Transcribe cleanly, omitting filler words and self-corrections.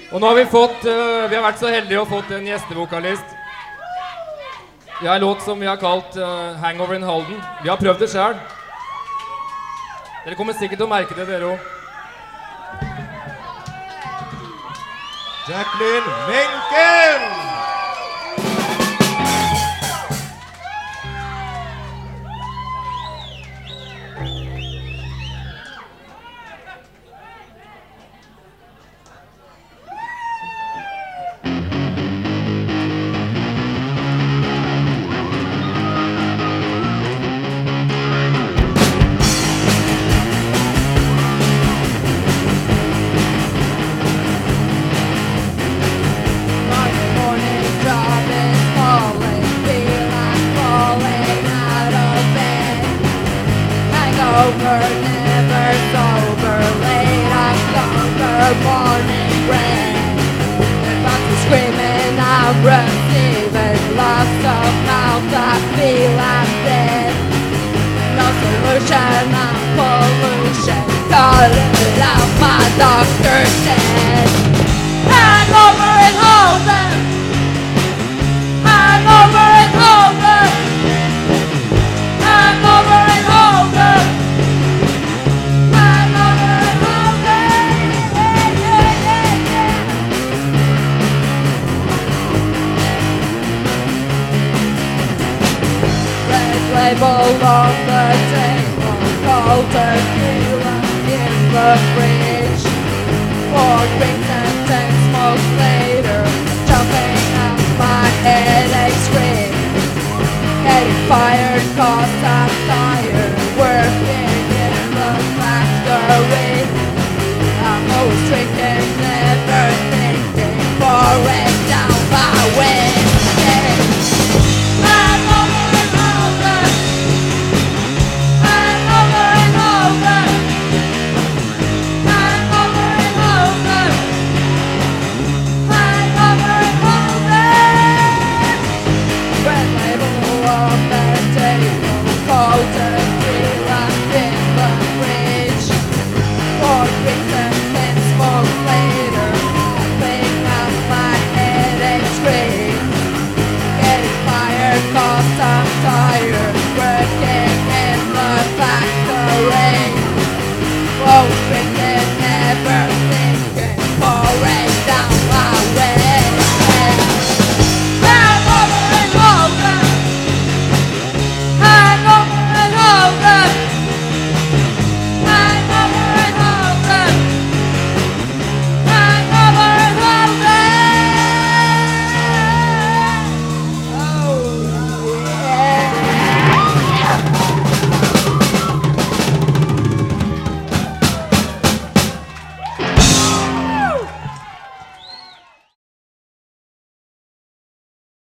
Og nå har vi har vært så heldige å fått en gjestevokalist. Vi har en låt som vi har kalt Hangover in Halden. Vi har prøvd det selv. Dere kommer sikkert til å merke det, dere også. Jacqueline Menken! Never sober, late October morning rain. If I'm screaming, I'm receiving lots of mouths. I feel I'm dead. No solution, I'm pollution. Cut it out, my doctor said. Hangover in Holden. Hangover in Holden. Hangover in Holden. Label on the table, cold tequila in the fridge. 4 drinks and 10 smokes later, jumping out my headache scream. Getting fired 'cause I'm tired.